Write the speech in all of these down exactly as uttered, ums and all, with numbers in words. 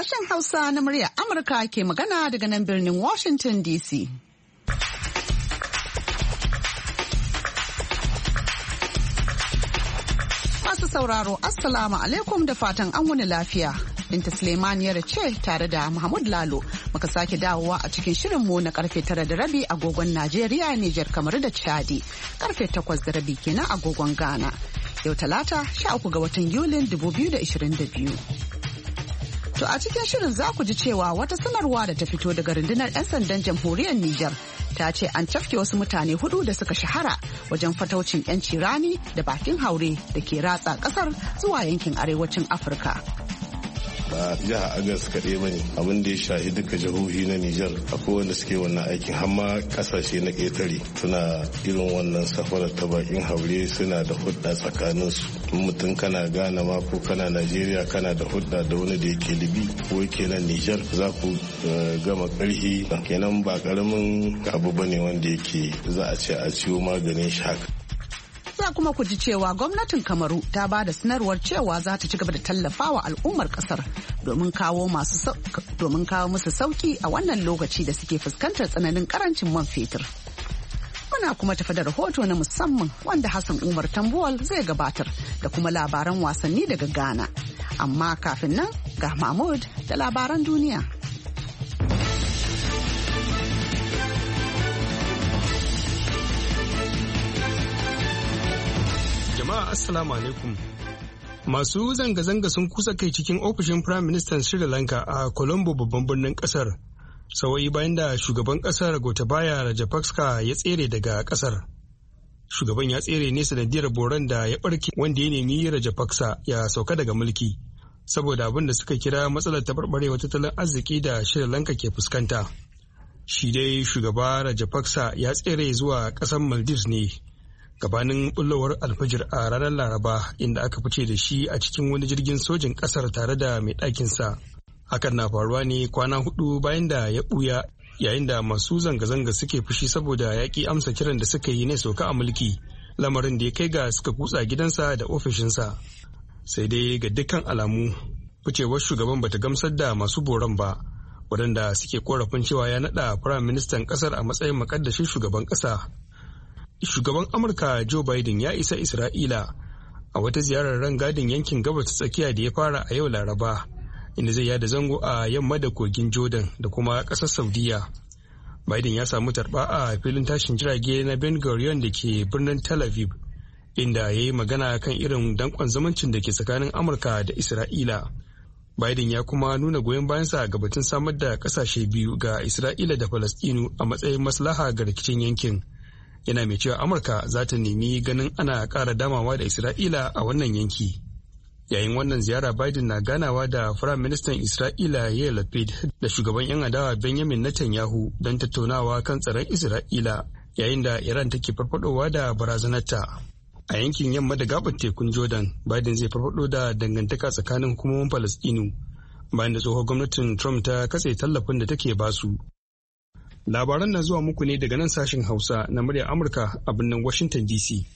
Sashen Hausa na muryar Amurka ke magana daga nan birnin Washington D C. Masu sauraro, Assalamu alaikum da fatan an wani lafiya. Binta Suleimaniyar ce tare da Mahmud Lalo muka sake dawowa a cikin shirinmu na karfe tara da rabi agogon Najeriya, Nijar, kamar da Chadi. Karfe takwas da rabi kenan agogon Ghana. Yau Talata sha uku ga watan Yulin dubu biyu da ashirin da biyu. To a cikin shirin za ku ji cewa wata sanarwa da ta fito daga rundunar 'yan sandan jamhuriyar Nijar ta ce an cafke wasu mutane hudu da suka shahara wajen fataucin 'yanci rani da bakin haure da ke ratsa kasar zuwa yankin arewacin Afirka. Ba jiha Agas kaɗai ba ne, abin da ya shahi duka jihohi na Nijar akwai wanda suke wannan aikin, hamma kasashe na ƙetare suna irin wannan safarar ta bakin haure, suna da hudda tsakaninsu. Mutum kana Ghana ma ko kana Najeriya kana da hudda da wani da yake Libi ko yake nan Nijar, za ku gama ƙarfi, kenan ba ƙaramin abu bane wanda yake za a ce a ciwo maganin shi haka. Za kuma ku ji cewa gwamnatin Kamaru ta ba da sanarwar cewa za ta ci gaba da tallafawa al'ummar kasar domin kawo masu domin kawo musu sauki a wannan lokaci da suke fuskantar tsananin karancin man fetur. Muna kuma tafi da rahoto na musamman wanda Hassan Umar Tambuwal zai gabatar da kuma labaran wasanni daga Ghana. Amma kafin nan ga Mahmud da labaran duniya. Jama'a Assalamu alaikum. Masu zanga-zanga sun kusa kai cikin ofishin Prime Minister Sri Lanka a Colombo, babban birnin kasar. Sawayi bayan da shugaban kasar Gotabaya Rajapaksa ya tsere daga kasar. Shugaban ya tsere ne sanadiyar boron da ya barke wanda ya nemi Rajapaksa ya sauka daga mulki saboda abin da suka kira matsalar taɓarɓarewar tattalin arziki da Sri Lanka ke fuskanta. Shi dai shugaba Rajapaksa ya tsere zuwa ƙasar Maldives ne gabanin bullowar alfajir a ranar Laraba, inda aka fice da shi a cikin wani jirgin sojin kasar tare da mai ɗakinsa. Hakan na faruwa ne kwana hudu bayan da ya ɓuya yayin da masu zanga-zanga suke fushi saboda ya ƙi amsa kiran da suka yi na sauka a mulki, lamarin da ya kai ga suka kutsa gidansa da ofishinsa. Sai dai ga dukkan alamu ficewar shugaban bata gamsar da masu boron ba, waɗanda suke korafin cewa ya naɗa firayim ministan ƙasar a matsayin makaddashin shugaban ƙasa. Shugaban Amurka Joe Biden ya isa Isra'ila a wata ziyarar rangadin yankin gabas ta tsakiya da ya fara a yau Laraba, inda zai yada zango a yamma da kogin Jordan da kuma ƙasar Saudiya. Biden ya samu tarba a filin tashin jirage na Ben Gurion da ke birnin Tel Aviv, inda ya yi magana kan irin dankon zumuncin da ke tsakanin Amurka da Isra'ila. Biden ya kuma nuna goyon bayansa ga batun samar da ƙasashe biyu ga Isra'ila da Falastinu a matsayin maslaha ga rikicin yankin. Yana mai cewa Amurka za ta nemi ganin ana ƙara damawa da Isra'ila a wannan yanki. Yayin wannan ziyara, Biden na ganawa da Firayim Ministan Isra'ila Yair Lapid da shugaban 'yan adawa Benjamin Netanyahu don tattaunawa kan tsaron Isra'ila, yayin da Iran take farfadowa da barazanarta. A yankin yamma da gabar tekun Jordan, Biden zai farfado da dangantaka tsakanin hukumomin Falastinu bayan da tsohon gwamnatin Trump ta katse tallafin da take basu. Labaran na zuwa muku ne daga nan sashen Hausa na muryar Amurka a birnin Washington D C.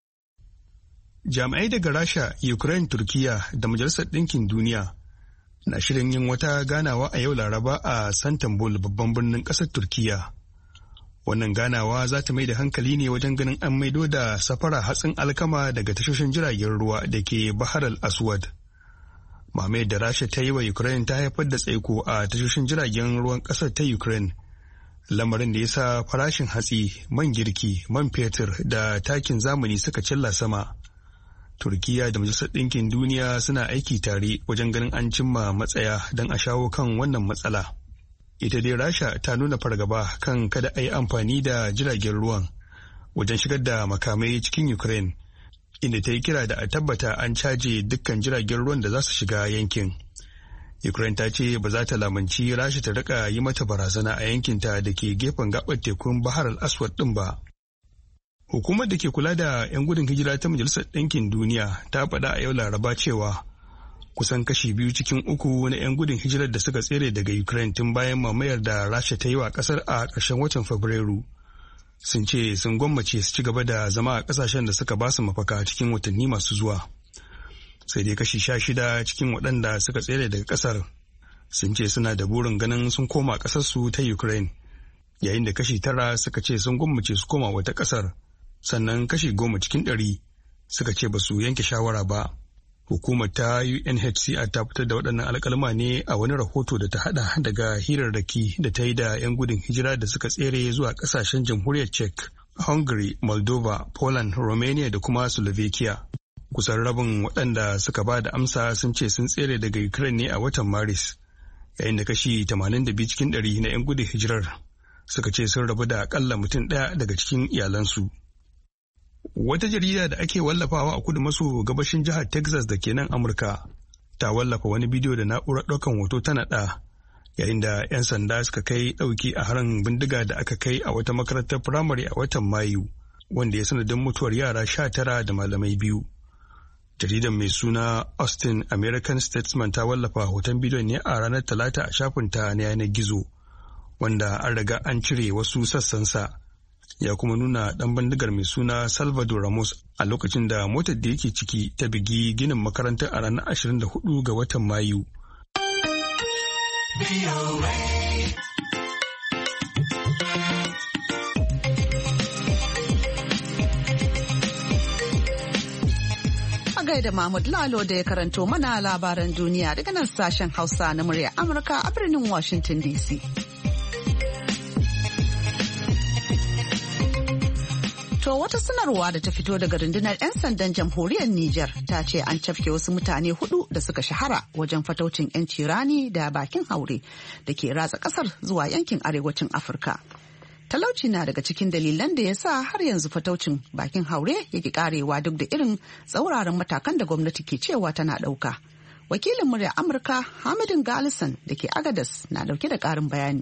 Jami'ai daga Rasha, Ukraine, Turkiya da Majalisar Ɗinkin Duniya na shirin yin wata ganawa a yau Laraba a Santambul, babban birnin ƙasar Turkiya. Wannan ganawa za ta mai da hankali ne wajen ganin an maido da safara hatsin alkama daga tashoshin jiragen ruwa da ke Bahar al-Aswad. Mamayar da Rasha ta yi wa Ukraine ta haifar da tsaiko a tashoshin jiragen ruwan ƙasar ta Ukraine. Lamarin da ya sa farashin hatsi, man girki, man fetur da takin zamani suka cilla sama. Turkiya da Majalisar Ɗinkin Duniya suna aiki tare wajen ganin an cimma matsaya don a shawo kan wannan matsala. Ita dai Rasha ta nuna fargaba kan kada a yi amfani da jiragen ruwan wajen shigar da makamai cikin Ukraine, inda ta yi kira da a tabbata an caje dukkan jiragen ruwan da za su shiga yankin. Ukraine ta ce ba za ta lamunci Rasha ta rika yi mata barazana a yankinta da ke gefen gabar tekun Bahar al-Aswad din ba. Hukumar da ke kula da 'yan gudun hijira ta Majalisar Ɗinkin Duniya ta faɗa a yau Laraba cewa kusan kashi biyu cikin uku na 'yan gudun hijirar da suka tsere daga Ukraine tun bayan mamayar da Rasha ta yi wa ƙasar a ƙarshen watan Fabrairu sun ce sun gwammace su ci gaba da zama a ƙasashen da suka ba su mafaka cikin watanni masu zuwa. Sai dai kashi sha shida cikin waɗanda suka tsere daga ƙasar sun ce suna da burin ganin sun koma ƙasarsu ta Ukraine, yayin da kashi tara suka ce sun gwammace su koma wata ƙasar, sannan kashi goma cikin ɗari suka ce ba su yanke shawara ba. Hukumar ta U N H C R ta fitar da waɗannan alƙalma ne a wani rahoto da ta haɗa daga hirarraki da ta yi da 'yan gudun hijira da suka tsere zuwa ƙasashen jamhuriyar Czech, Hungary, Moldova, Poland, Romania da kuma Slovakia. Kusan rabin waɗanda suka ba da amsa sun ce sun tsere daga Ukraine ne a watan Maris, yayin da kashi tamanin da biyu cikin ɗari na 'yan gudun hijirar suka ce sun rabu da akalla mutum ɗaya daga cikin iyalansu. Wata jarida da ake wallafawa a kudu maso gabashin jihar Texas da ke nan Amurka ta wallafa wani bidiyo da na'urar ɗaukan hoto ta naɗa, yayin da 'yan sanda suka kai ɗauki a harin bindiga da aka kai a wata makarantar firamare a watan Mayu, wanda ya sanadin mutuwar yara sha tara da malamai biyu. Jaridar mai suna Austin American Statesman ta wallafa hoton bidiyon ne a ranar Talata a shafinta na yanar gizo, wanda an riga an cire wasu sassansa. Ya kuma nuna ɗan bindigar mai suna Salvador Ramos a lokacin da motar da yake ciki ta bigi ginin makarantar a ranar ashirin da hudu ga watan Mayu. A gaida Mahmud Lalo da ya karanto mana labaran duniya daga nan sashen Hausa na murya Amurka a birnin Washington D C. To wata sanarwa da ta fito daga rundunar 'yan sandan jamhuriyar Nijar ta ce an cafke wasu mutane hudu da suka shahara wajen fataucin 'yanci rani da bakin haure da ke ratsa kasar zuwa yankin arewacin Afirka. Talauci na daga cikin dalilan da ya sa har yanzu fataucin bakin haure yake karewa duk da irin tsauraran matakan da gwamnati ke cewa tana ɗauka. Wakilin murya Amurka Hamidin Galisan da ke Agadas na dauke da ƙarin bayani.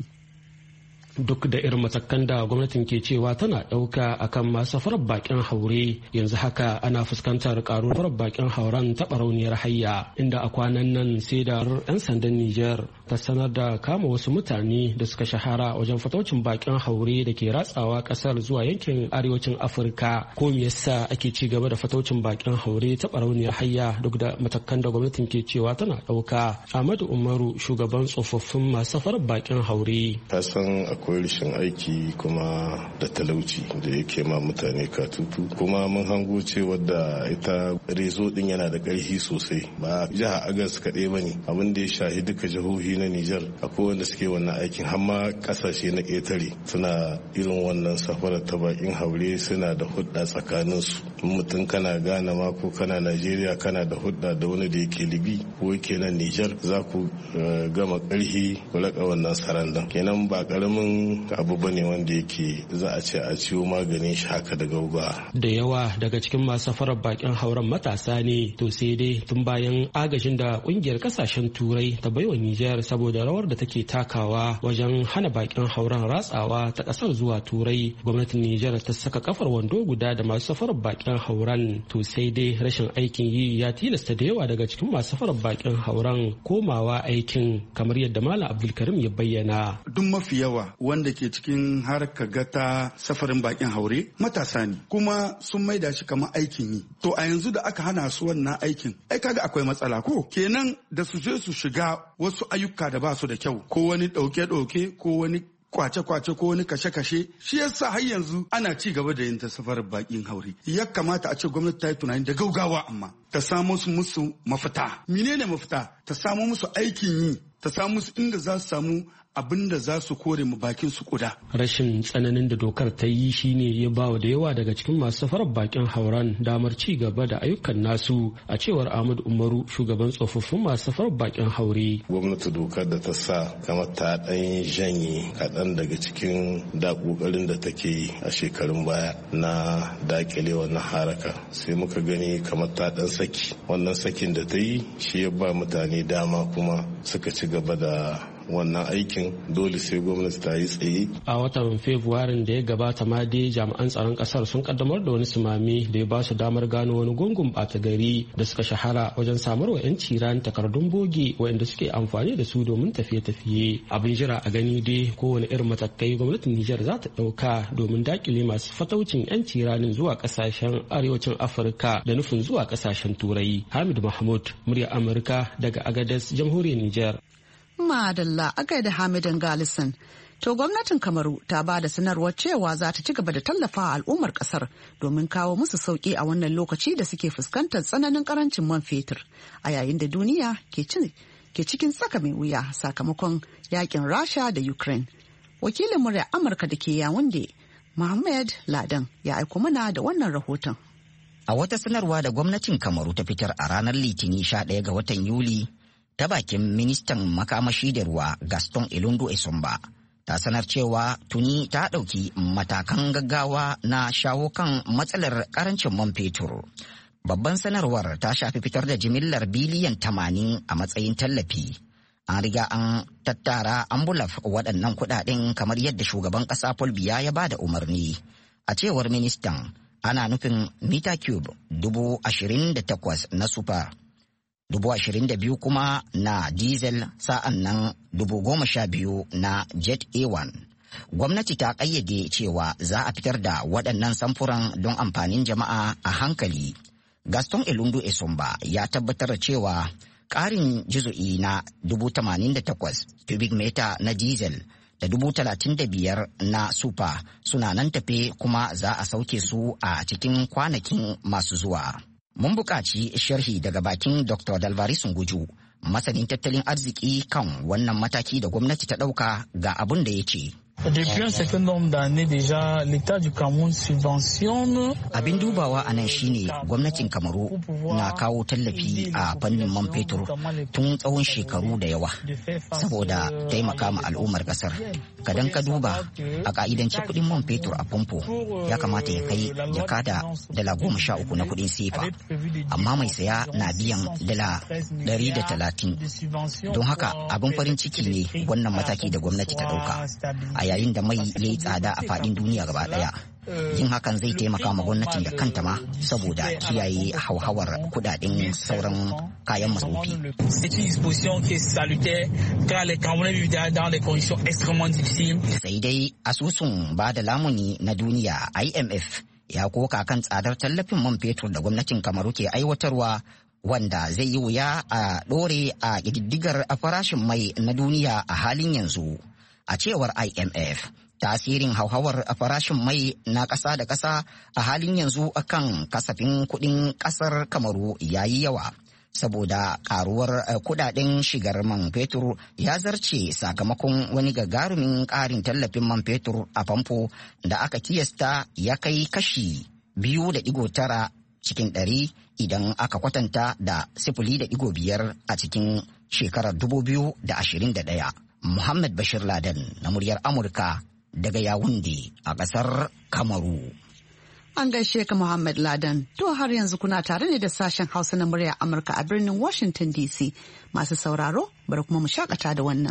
Duk da irin matakan da gwamnatin ke cewa tana ɗauka akan masu farar bakin haure, yanzu haka ana fuskantar karuwar bakin hauren ta barauniyar hayya, inda a kwanan nan sai da 'yan sandan Nijar ta sanar da kama wasu mutane da suka shahara wajen fataucin bakin haure da ke ratsawa kasar zuwa yankin arewacin Afirka. Ko me yasa ake ci gaba da fataucin bakin haure ta barauniyar hayya duk da matakan da gwamnatin ke cewa tana ɗauka? Ahmadu Umaru, shugaban tsofaffin masu farar bakin haure. Akwai rashin aiki kuma da talauci da yake ma mutane katutu, kuma mun hango cewa da ita rezo din yana da ƙarfi sosai, ba jihar Agas kaɗai ba ne, abin da ya shahi duka jihohi na Nijar akwai wanda suke wannan aikin, har ma ƙasashe na ƙetare suna irin wannan safarar ta bakin haure, suna da hudda tsakanin su. Mutum kana Ghana ma ko kana Najeriya kana da hudda da wani da yake Libi ko yake nan Nijar, za ku gama ƙarfi ku laƙa wannan sarandan. Kenan ba ƙaramin abu bane wanda yake za a ce a ciwo maganin shi haka da gauga. Da yawa daga cikin masu farar bakin hauren matasa ne, to sai dai tun bayan agajin da kungiyar kasashen turai ta baiwa Nijar saboda rawar da take takawa wajen hana bakin hauren ratsawa ta kasar zuwa turai, gwamnatin Nijar ta saka kafar wando guda da masu farar bakin hauren. To sai dai rashin aikin yi ya tilasta da yawa daga cikin masu farar bakin hauren komawa aikin, kamar yadda Malam Abdulkarim ya bayyana. Duk mafi yawa wanda ke cikin harkar gata safarin bakin haure matasa ne, kuma sun maida shi kamar aikin yi. To a yanzu da aka hana su wannan aikin, ai kaga akwai matsala ko? Kenan da su je su shiga wasu ayyuka da ba su da kyau, ko wani ɗauke-ɗauke ko wani kwace-kwace ko wani kashe-kashe, shi yasa har yanzu ana ci gaba da yin ta safarar bakin haure. Ya kamata a ce gwamnati ta yi tunani da gaugawa, amma ta samo musu mafita. Menene mafita? Ta samo musu aikin yi, ta samu musu inda za su samu abin da za su kore mu bakin su kuda. Rashin tsananin da dokar ta yi shine ya bawa da yawa daga cikin masu safarar bakin hauren damar ci gaba da ayyukan nasu, a cewar Ahmad Umaru, shugaban tsofaffin masu safarar bakin haure. Gwamnati dokar da ta sa kamar ta ɗan janye kaɗan daga cikin da ƙoƙarin da take yi a shekarun baya na dakile wannan haraka, sai muka gani kamar ta ɗan saki. Wannan sakin da ta yi shi ya ba mutane dama kuma suka ci gaba da wannan aikin. Dole sai gwamnati ta yi tsaye. A watan Fabrairun da ya gabata ma dai jami'an tsaron kasar sun kaddamar da wani sumami da ya ba su damar gano wani gungun bata gari da suka shahara wajen samar wa 'yanci ran takardun bogi waɗanda suke amfani da su domin tafiye-tafiye. Abin jira a gani dai kowane irin matakai gwamnatin Nijar za ta ɗauka domin dakile masu fataucin 'yanci ranin zuwa kasashen arewacin Afirka da nufin zuwa kasashen Turai. Hamid Mahmud, murya Amurka daga Agadez, jamhuriyar Nijar. Madalla a gaida Hamidan Galison. To gwamnatin Kamaru ta ba da sanarwar cewa za ta ci gaba da tallafa al'ummar kasar domin kawo musu sauki a wannan lokaci da suke fuskantar tsananin karancin man fetur a yayin da duniya ke cikin tsaka mai wuya sakamakon yakin Rasha da Ukraine. Wakilin murya Amurka da ke Yawunde, Muhammad Ladan, ya aiko mana da wannan rahoton. A wata sanarwa da gwamnatin Kamaru ta fitar a ranar Litinin sha ɗaya ga watan Yuli ta bakin ministan makamashi da ruwa Gaston Ilundu Esomba, ta sanar cewa tuni ta ɗauki matakan gaggawa na shawo kan matsalar ƙarancin man fetur. Babban sanarwar ta shafi fitar da jimillar biliyan tamanin a matsayin tallafi. An riga an tattara ambulaf waɗannan kuɗaɗen kamar yadda shugaban ƙasa Paul Biya ya ba da umarni. A cewar ministan, ana nufin mita cube dubu ashirin da takwas na super, dubu ashirin da biyu kuma na diesel, sa'an nan dubu goma sha biyu na jet A one. Gwamnati ta ƙayyade cewa za a fitar da waɗannan samfuran don amfanin jama'a a hankali. Gaston Elundu Esomba ya tabbatar da cewa ƙarin juzu'i na dubu tamanin da takwas cubic meter na diesel da dubu talatin da biyar na super suna nan tafe kuma za a sauke su a cikin kwanakin masu zuwa. Mun buƙaci sharhi daga bakin Doctor Dalvari Sunguju, masanin tattalin arziki kan wannan mataki da gwamnati ta ɗauka, ga abin da ya ce. Depuis un certain nombre d'années déjà, l'État du Cameroun subventionne. Abin dubawa a nan shine gwamnatin Kamaru na kawo tallafi a fannin man fetur tun tsawon shekaru da yawa saboda taimaka ma al'ummar kasar. Kadan ka duba a ka'idance kudin man fetur a famfo ya kamata ya kai jaka da dala goma sha uku na kudin sefa, amma mai saya na biyan dala ɗari da talatin. Don haka abin farin ciki ne wannan mataki da gwamnati ta ɗauka. A yayin da mai ya yi tsada a faɗin duniya gaba ɗaya, yin hakan zai taimaka ma gwamnatin da kanta ma saboda kiyaye hauhawar kudaden sauran kayan masarufi. Sai dai asusun ba da lamuni na duniya I M F ya koka kan tsadar tallafin man fetur da gwamnatin Kamaru ke aiwatarwa, wanda zai yi wuya a ɗore a ƙididdigar farashin mai na duniya a halin yanzu. A cewar I M F, tasirin hauhawar farashin mai na ƙasa da ƙasa a halin yanzu akan kasafin kuɗin ƙasar Kamaru ya yi yawa, saboda ƙaruwar kuɗaɗen shigar man fetur ya zarce sakamakon wani gagarumin ƙarin tallafin man fetur a famfo da aka kiyasta ya kai kashi biyu da ɗigo tara cikin ɗari idan aka kwatanta da sifili da ɗigo biyar a cikin shekarar dubu biyu da ashirin da ɗaya. Muhammad Bashir Laden na muryar Amurka daga Yawunde a ƙasar Kamaru. An gaishe ka Muhammad Laden. To har yanzu kuna tare ne da sashen Hausa na muryar Amurka a birnin Washington D C. Masu sauraro, bari kuma mu shakata da wannan.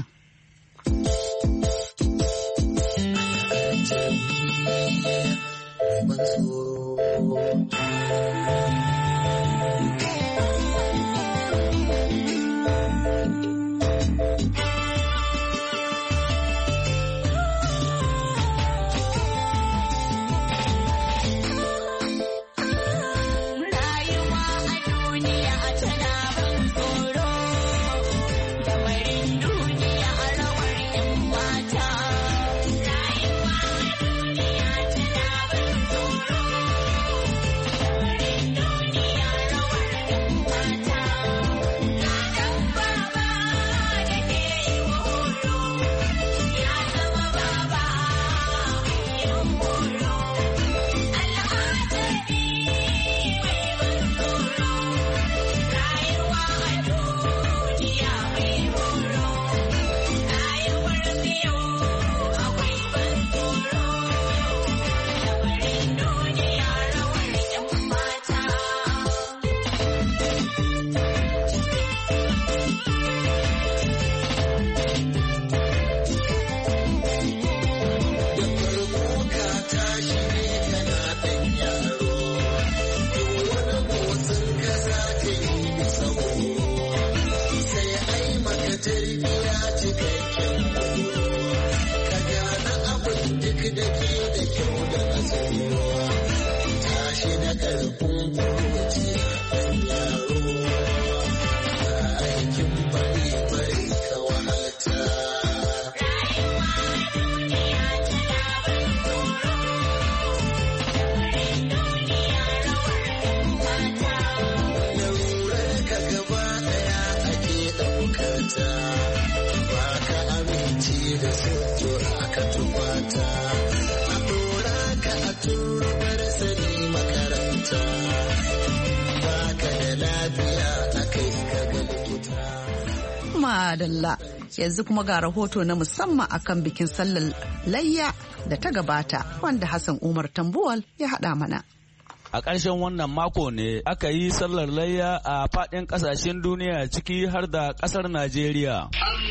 turbar sani makaranta baka da lafiya akai ka ga likita. Madalla yanzu kuma ga rahoto na musamman akan bikin sallar layya da ta gabata wanda Hassan Umar Tambuwal ya haɗa mana. A ƙarshen wannan mako ne aka yi sallar layya a faɗin ƙasashen duniya ciki har da ƙasar Najeriya.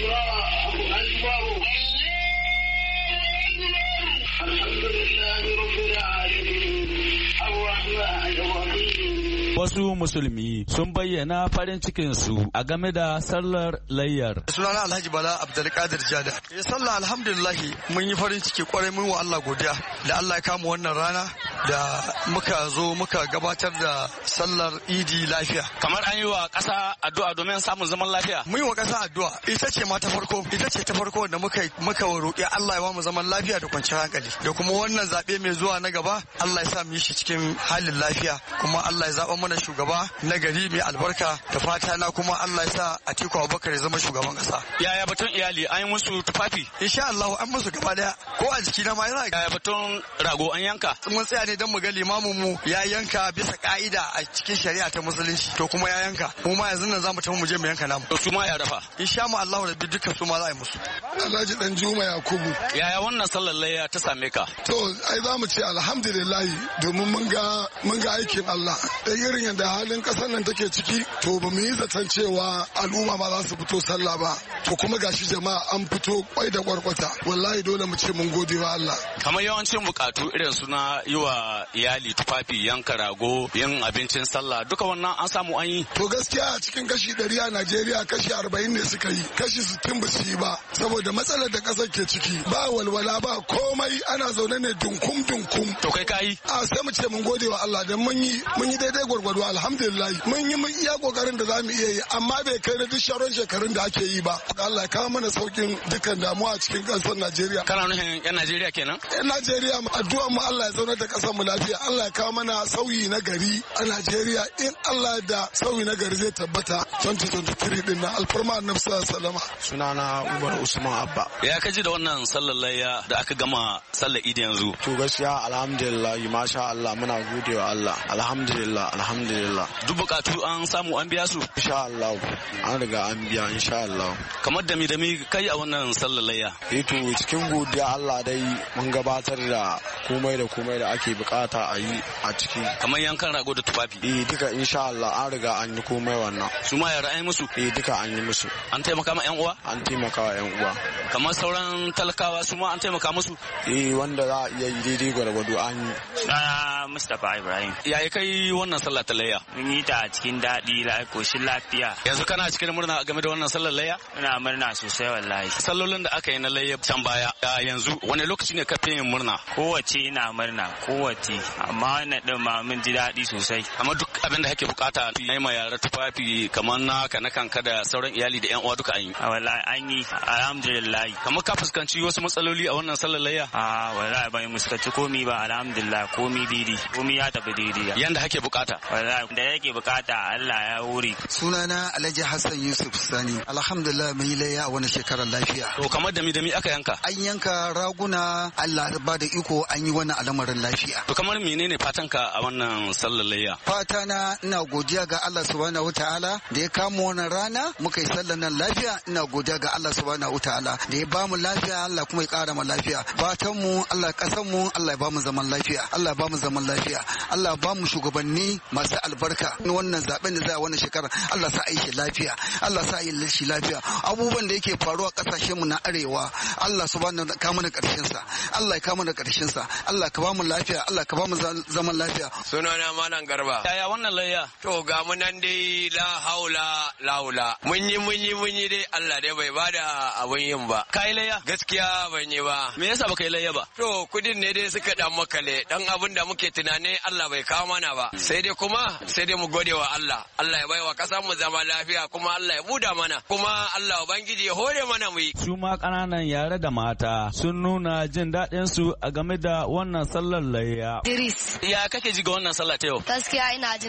Wasu musulmi sun bayyana farin cikinsu a game da sallar layyar. Sunana Alhaji Bala Abdulkadir Jada. Ya sallah alhamdulillah mun yi farin ciki kwarai mun wa Allah godiya da Allah ya kama wannan rana da muka zo muka gabatar da sallar Idi lafiya. Kamar an yi wa ƙasa addu'a domin samun zaman lafiya. Mun yi wa ƙasa addu'a ita ce ma ta farko ita ce ta farko da muka muka roƙi Allah ya ba mu zaman lafiya da kwanciyar hankali da kuma wannan zaɓe mai zuwa na gaba Allah ya sa mu yi shi cikin halin lafiya kuma Allah ya zaɓa mana shugaba na gari mai albarka da fata na kuma Allah ya sa Atiku Abubakar ya zama shugaban kasa. Yaya batun iyali an yi musu tufafi? Insha Allah an musu gaba daya ko a jiki na ma yana. Yaya batun rago an yanka? Mun tsaya ne don mu ga limamin mu ya yanka bisa ka'ida a cikin shari'a ta musulunci to kuma ya yanka mu ma yanzu nan zamu tafi mu je mu yanka namu. To su ma ya dafa? Insha mu Allah rabbi dukkan su ma za a yi musu. Alhaji Dan Juma Yakubu. Yaya wannan sallar layya ta same ka? To ai za mu ce alhamdulillah domin mun ga mun ga aikin Allah. Da irin yadda halin kasar nan take ciki to ba mu yi zaton cewa al'umma ma za su fito sallah ba to kuma gashi jama'a an fito kwai da kwarkwata wallahi dole mu ce mun gode wa Allah. Kamar yawancin bukatu irin suna yi wa iyali tufafi yanka rago yin abincin sallah duka wannan an samu an yi. To gaskiya a cikin kashi ɗari a Najeriya kashi arba'in ne suka yi kashi sittin ba su yi ba saboda matsalar da kasar ke ciki ba walwala ba komai ana zaune ne dunkum dunkum. To kai ka yi? A sai mu ce mun gode wa Allah dan mun yi mun yi daidai gwargwado alhamdulillah mun yi mun iya kokarin da zamu iya yi amma bai kai na duk sharon shekarun da ake yi ba. Allah ya kawo mana saukin dukkan damuwa a cikin kasar Najeriya. Kana nufin yan Najeriya kenan? Yan Najeriya addu'ar mu Allah ya zauna da kasar mu lafiya Allah ya kawo mana sauyi na gari a Najeriya in Allah da sauyi na gari zai tabbata twenty twenty-three din na alfarma annabi sallallahu alaihi wasallam. Sunana Umar Usman Abba. Ya kaji da wannan sallar layya da aka gama sallar Idi yanzu? To gaskiya alhamdulillah masha Allah muna godewa Allah alhamdulillah alhamdulillah. Duk bukatu an samu an biya su? Insha Allah an riga an biya insha Allah. Kamar da mi da mi kai a wannan sallar layya? Eh to cikin godiya Allah dai mun gabatar da komai da komai da ake bukata a yi a ciki. Kamar yankan rago da tufafi? Eh duka insha Allah an riga an yi komai wannan. Su ma yara an yi musu? Eh duka an yi musu. An taimaka ma yan uwa? An taimaka wa yan uwa. Kamar sauran talakawa su ma an taimaka musu? Eh wanda za a iya yi daidai gwargwado an yi. Sunana Mustapha Ibrahim. Yaya kai wannan sallah ta layya? Mun yi ta cikin daɗi da koshin lafiya. Yanzu kana cikin murna game da wannan sallar layya? Ina murna sosai wallahi. Sallolin da aka yi na layya can baya yanzu wani lokaci ne ka fi yin murna? Kowace ina murna kowace amma wannan din ma mun ji daɗi sosai. Amma duk abin da kake bukata yi ma yara tufafi kamar naka na kanka da sauran iyali da yan uwa duka an yi. Wallahi an yi alhamdulillah. Kamar ka fuskanci wasu matsaloli a wannan sallar layya? A wallahi ban fuskanci komi ba alhamdulillah komi daidai komi ya tafi daidai. Yanda kake bukata? Wallahi da yake bukata Allah ya wuri. Sunana Alhaji Hassan Yusuf Sani. Alhamdulillah mun yi layya a wannan shekarar lafiya. To kamar da mi da mi aka yanka? An yanka raguna Allah ba da iko an yi wannan al'amarin lafiya. To kamar menene fatanka a wannan sallar layya? Fata na ina godiya ga Allah subhanahu wataala da ya kama wannan rana muka yi sallar nan lafiya ina godiya ga Allah subhanahu wataala da ya bamu lafiya Allah kuma ya kara mu lafiya. Fatan mu Allah kasan mu Allah ya bamu zaman lafiya. Allah ya bamu zaman lafiya. Allah ya bamu shugabanni masu albarka. Wannan zaben da za a wannan shekara Allah sa yi shi lafiya. Allah sa yi shi lafiya. Abubuwan da yake faruwa kasashen mu na arewa Allah subhanahu wataala ka mana karshen sa. Allah ya ka mana karshen sa. Allah ka bamu lafiya. Allah ka bamu zaman lafiya. Sunana Malam Garba. Yaya wannan layya? To ga mu nan dai la haula la haula. Mun yi mun yi mun yi dai Allah dai bai bada abun yin ba. Kai layya? Gaskiya ban yi ba. Me yasa baka yi layya ba? To kudin ne dai suka dan makale dan abin da muke tunani Allah bai kawo mana ba. Sai dai kuma sai dai mu gode wa Allah. Allah ya baiwa kasar mu zama lafiya kuma Allah ya buda mana. Kuma Allah ubangiji ya hore mana mu yi. Su ma kananan yare da mata sun nuna jin daɗin su a game da wannan sallar layya. Idris. Ya kake ji ga wannan sallah ta yau? Gaskiya ina jin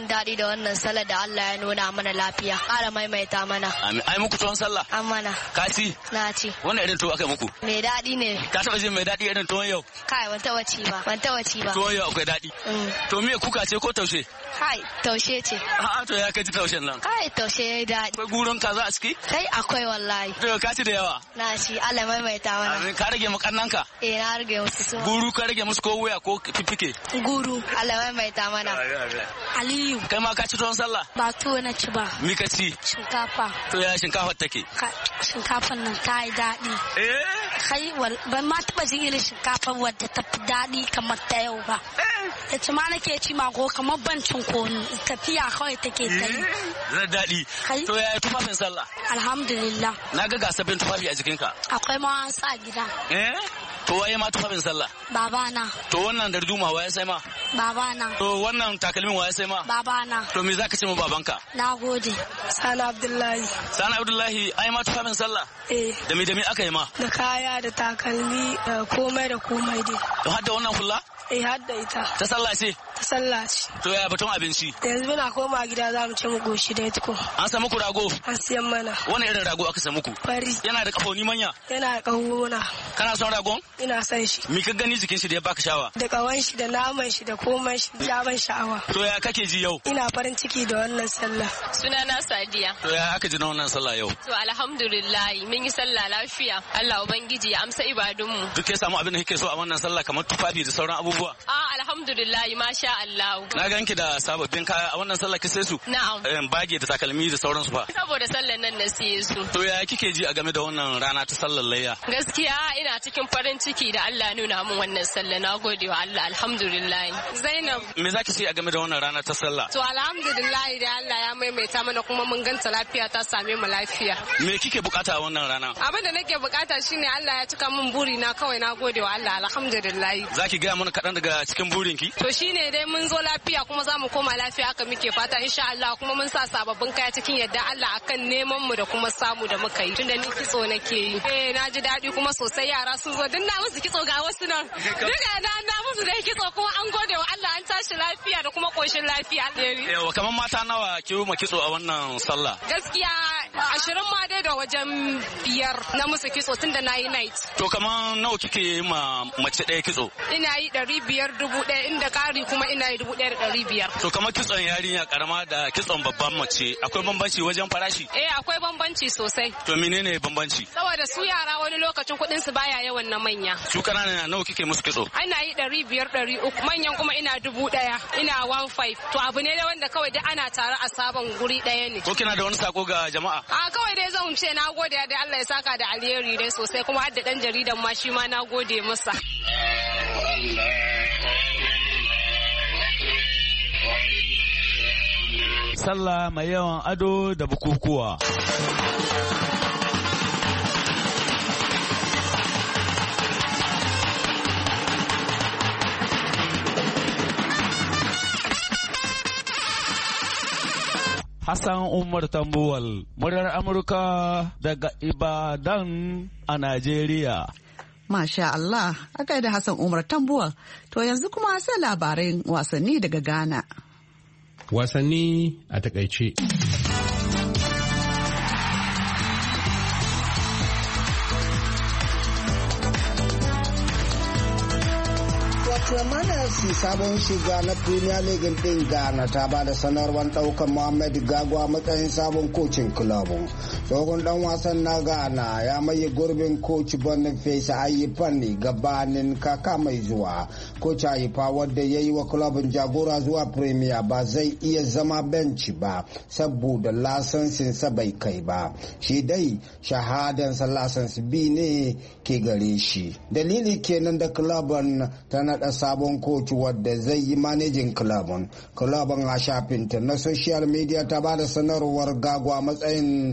jin daɗi da wannan sallah da Allah ya nuna mana lafiya. Ƙara maimaita mana. Amin. Ai muku tuwon sallah? An mana. Ka ci? Na ci. Wannan irin tuwo aka yi muku? Mai daɗi ne. Ka taɓa jin mai daɗi irin tuwon yau? Kai ban taɓa ci ba. Ban taɓa ci ba. Tuwon yau akwai daɗi. To me kuka ce ko taushe? Kai taushe ce. A'a to ya kai ji taushen nan. Kai taushe ya yi daɗi. Akwai gurin kaza a ciki? Kai akwai wallahi. To ka ci da yawa? Na ci. Allah maimaita mana. Amin. Ka rage makannan ka? Eh na rage musu su. Guru ka rage musu ko wuya ko fifike? Guru. Allah maimaita mana. Aliyu. Kai ma ka ci tuwon sallah? Ba tuwo na ci ba. Mi ka ci? Shinkafa. To ya shinkafar take? Shinkafar nan ta yi daɗi. Eh? Kai ban ma taɓa jin irin shinkafar wadda ta fi daɗi kamar ta yau ba. Da ci ma nake ci ma ko kamar ban cin konu tafiya kawai take ta yi. Zai daɗi. To ya yi tufafin sallah? Alhamdulillah. Na ga ga sabbin tufafi a jikinka. Akwai ma an sa gida. Eh? To waye ma tufafin sallah? Babana. To wannan darduma waye sai ma? Babana. To wannan takalmin waye sai ma? Babana. To me zaka ce mu babanka? Na gode. Sani Abdullahi. Sani Abdullahi ai ma tufafin sallah? Eh. Da me da me aka yi ma? Da kaya da takalmi da komai da komai dai. To har da wannan fulla? Eh har da ita. Ta sallah ce? Ta sallah ce. To ya batun abinci? Yanzu muna koma gida za mu ci mu goshi da ita ko. An samu ku rago? An siyan mana. Wani irin rago aka samu ku? Fari. Yana da kafoni manya? Yana da kahona. Kana son ragon? Ina son shi. Mi ka gani jikin shi da ya baka shawa? Da kawan shi da naman shi da komai shi ya ban sha'awa. To ya kake ji yau? Ina farin ciki da wannan sallah. Sunana Sadiya. To ya aka ji na wannan sallah yau? To alhamdulillah mun yi sallah lafiya. Allah ubangiji ya amsa ibadunmu. Duk ya samu abin da kake so a wannan sallah kamar tufafi da sauran abubuwa? Ah alhamdulillah masha Allah. Na ganki da sababbin kaya a wannan sallah kise su? Na'am. Bage da takalmi da sauransu fa. Saboda sallar nan na siye su. To ya kike ji a game da wannan rana ta sallar layya? Gaskiya ina cikin farin ciki da Allah nuna min wannan sallah. Na gode wa Allah alhamdulillah. Zainab. Me zaki ce a game da wannan rana ta sallah? To alhamdulillah da Allah ya maimaita mana kuma mun ganta lafiya ta same mu lafiya. Me kike bukata a wannan rana? Abin da nake bukata shine Allah ya cika min buri na kawai na gode wa Allah alhamdulillah. Zaki gaya mana kaɗan daga cikin burinki? To shine dai mun zo lafiya kuma za mu koma lafiya haka muke fata insha Allah kuma mun sa sababbin kaya cikin yadda Allah akan neman mu da kuma samu da muka yi tunda ni kitso nake yi. Eh na ji daɗi kuma sosai yara sun zo din na musu kitso ga wasu nan. Duka na na musu dai kitso kuma an gode wa Allah an tashi lafiya da kuma koshin lafiya. Yawa kamar mata nawa ki ma kitso a wannan sallah? Gaskiya ashirin ma dai da wajen biyar na musu kitso tunda na yi night. To kamar nawa kike yi ma mace ɗaya kitso? Ina yi ɗari biyar dubu ɗaya inda ƙari kuma ina yi dubu ɗaya da ɗari biyar. To kamar kitson yarinya karama da kitson babban mace akwai bambanci wajen farashi? Eh akwai bambanci sosai. To menene bambanci? Saboda su yara wani lokacin kuɗin su baya yawan na manya. Su ƙanana nawa kike musu kitso? Ana yi ɗari biyar ɗari uku manyan kuma ina dubu ɗaya ina one five. To abu ne da wanda kawai dai ana tare a sabon guri ɗaya ne. Ko kina da wani sako ga jama'a? A kawai dai zan ce na gode da Allah ya saka da alheri dai sosai kuma har da ɗan jaridan ma shi ma na gode masa. Sallah mai yawan ado da bukukuwa. Hassan Umar Tambuwal, muryar Amurka daga Ibadan a Najeriya. Masha Allah, aka da Hassan Umar Tambuwal. To yanzu kuma sai labaran wasanni daga Ghana. Wasanni a takaice. Waterman F C sabon shiga na Premier League din Ghana ta ba da sanarwar daukan Mohamed Gagwa matsayin sabon kocin kulabun. Tsohon dan wasan na Ghana ya maye gurbin coach Boniface Ayifani gabanin kaka mai zuwa. Coach Ayifa wadda ya yi wa kulabun jagora zuwa Premier ba zai iya zama benci ba saboda lasansinsa bai kai ba. Shi dai shahadansa lasansi bi ne ke gare shi. Dalili kenan da kulabun ta naɗa sabon koci wadda zai yi manajin kulabun. Kulabun a shafinta na social media ta ba da sanarwar Gagwa matsayin sabon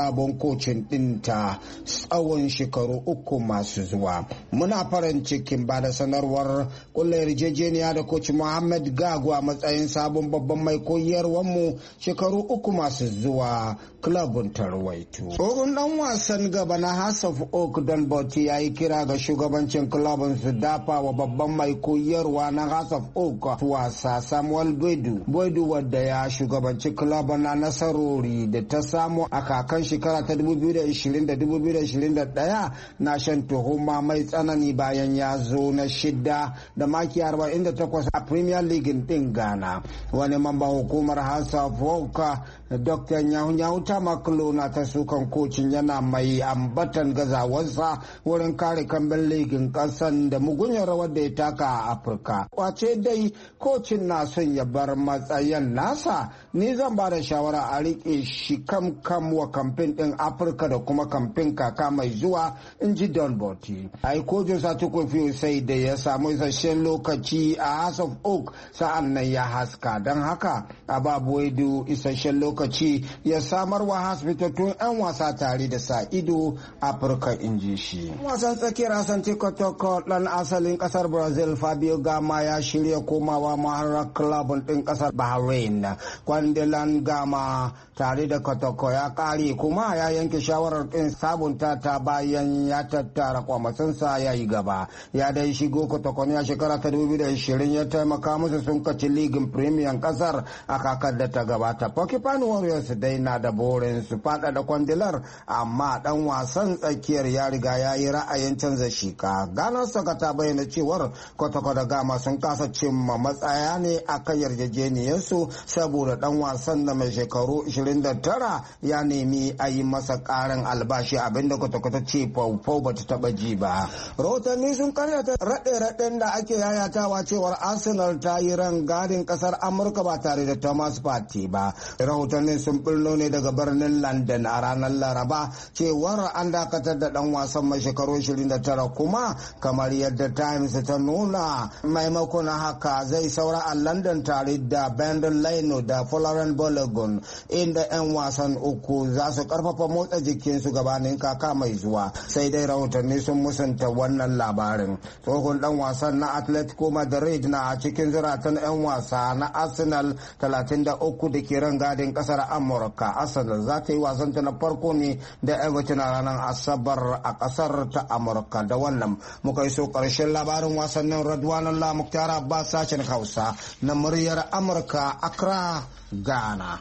sabon kocin ɗinta tsawon shekaru uku masu zuwa. Muna farin cikin ba da sanarwar kulla yarjejeniya da coach Mohamed Gago a matsayin sabon babban mai koyarwarmu shekaru uku masu zuwa klabun tarwaitu. Tsohon dan wasan gaba na House of Oak Don Bauti ya yi kira ga shugabancin klabun su dafa wa babban mai koyarwa na House of Oak wasa Samuel Boydu. Boydu wadda ya shugabanci klabun na nasarori da ta samu a kakan shekara ta dubu biyu da ishirin da dubu biyu da ishirin da ɗaya na shan tuhuma mai tsanani bayan ya zo na shida da maki arba'in da takwas a Premier League din Ghana. Wani mamban hukumar House of Oak Doctor Nyahu Tamaklo na ta sukan kocin yana mai ambatan gazawarsa wurin kare kambin ligin kasan da mugunyar rawar da ya taka a Afirka. Wace dai kocin na son ya bar matsayin nasa, ni zan ba da shawara a rike shi kam kam wa kamfen din Afirka da kuma kamfen kaka mai zuwa, in ji Don Bauti. Ai kojin sa tukufi sai da ya samu isasshen lokaci a House of Oak sa'an nan ya haska, don haka a babu waidu isasshen lokaci ya samar wa hasbitattun 'yan wasa tare da sa ido Afirka, in ji shi. Wasan tsakiyar Asante Kotoko dan asalin kasar Brazil Fabio Gama ya shirya komawa maharar club din kasar Bahrain. Kwandilan Gama tare da Kotoko ya kare kuma ya yanke shawarar din sabunta ta bayan ya tattara kwamasansa ya yi gaba. Ya dai shigo Kotoko ne a shekara ta dubu biyu da ishirin ya taimaka musu sun kaci ligin Premier kasar a kakar da ta gabata. Porcupine Warriors dai na da burin su fada da kwandilar, amma dan wasan tsakiyar ya riga ya yi ra'ayin canza shika. Ganar Saka ta bayyana cewar Kotoko da Gama sun kasa cimma matsaya ne a kan yarjejeniyarsu saboda dan wasan da mai shekaru ishirin da tara ya nemi a yi masa karin albashi, abinda Kotoko ta ce faufau bata taba ji ba. Rahotanni sun karyata raɗe-raɗen da ake yayatawa cewar Arsenal ta yi rangadin kasar Amurka ba tare da Thomas Partey ba. Rahotannin sun bullo ne daga birnin London a ranar Laraba cewar an dakatar da dan wasan mai shekaru ishirin da tara, kuma kamar yadda Times ta nuna maimakon haka zai saura a London tare da Brendan Leno da Florent Balogun, inda 'yan wasan uku za su karfafa motsa jikinsu gabanin kaka mai zuwa. Sai dai rahotanni sun musanta wannan labarin. Tsohon dan wasan na Atletico Madrid na cikin zuratan 'yan wasa na Arsenal talatin da uku da ke rangadin kasar Amurka. Arsenal za ta yi wasanta na farko ne da Everton a ranar Asabar a kasar ta Amurka. Da wannan muka yi so karshen labarin wasannin Radwanan La Muktar Abbas, sashen Hausa na muryar Amurka, Accra, Ghana.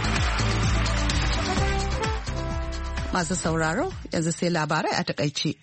Masu sauraro yanzu sai labarai a takaice.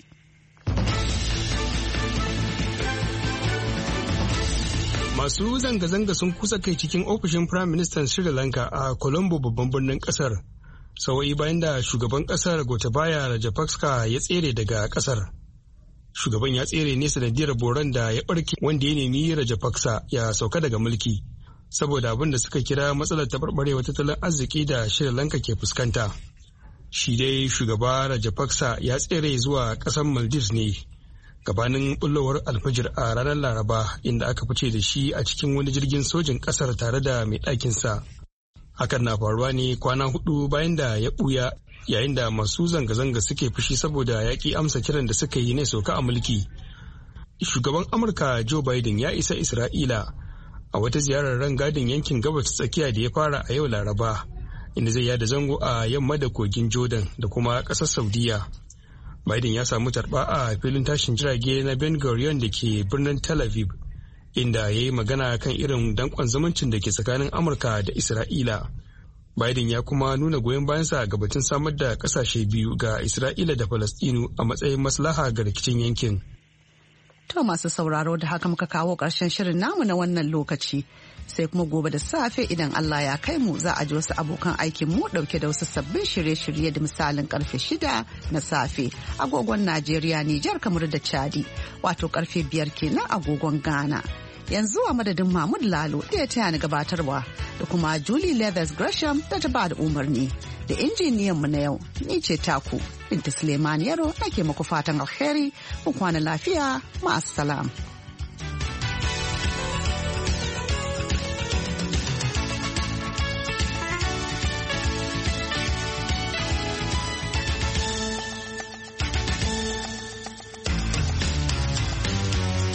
Masu zanga-zanga sun kusa kai cikin ofishin Prime Minister Sri Lanka a Colombo, babban birnin kasar, sawa'i bayan da shugaban kasar Gotabaya Rajapaksa ya tsere daga kasar. Shugaban ya tsere ne sanadiyar boron da ya barke wanda ya nemi Rajapaksa ya sauka daga mulki saboda abin da suka kira matsalar taɓarɓarewa tattalin arziki da Sri Lanka ke fuskanta. Shi dai shugaba Rajapaksa ya tsere zuwa ƙasar Maldives ne gabanin bullowar alfajir a ranar Laraba, inda aka fice da shi a cikin wani jirgin sojin ƙasar tare da mai ɗakinsa. Hakan na faruwa ne kwana hudu bayan da ya ɓuya yayin da masu zanga-zanga suke fushi saboda ya ƙi amsa kiran da suka yi ne sauka a mulki. Shugaban Amurka Joe Biden ya isa Isra'ila a wata ziyarar rangadin yankin gabas tsakiya da ya fara a yau Laraba, inda zai yada zango a yamma da kogin Jordan da kuma ƙasar Saudiya. Biden ya samu tarba a filin tashin jirage na Ben Gurion da ke birnin Tel Aviv, inda ya yi magana kan irin dankon zumuncin da ke tsakanin Amurka da Isra'ila. Biden ya kuma nuna goyon bayansa ga batun samar da kasashe biyu ga Isra'ila da Falastinu a matsayin maslaha ga rikicin yankin. To masu sauraro, da haka muka kawo ƙarshen shirin namu na wannan lokaci. Sai kuma gobe da safe idan Allah ya kai mu za a ji wasu abokan aikin mu dauke da wasu sabbin shirye-shirye da misalin karfe shida na safe agogon Najeriya, Nijar, kamar da Chadi, wato karfe biyar kenan agogon Ghana. Yanzu a madadin Mahmud Lalo da ya taya ni gabatarwa da kuma Julie Leathers Gresham da ta ba da umarni da injiniyan mu na yau, ni ce taku Binta Suleiman Yaro, nake muku fatan alheri, ku kwana lafiya, ma'assalam.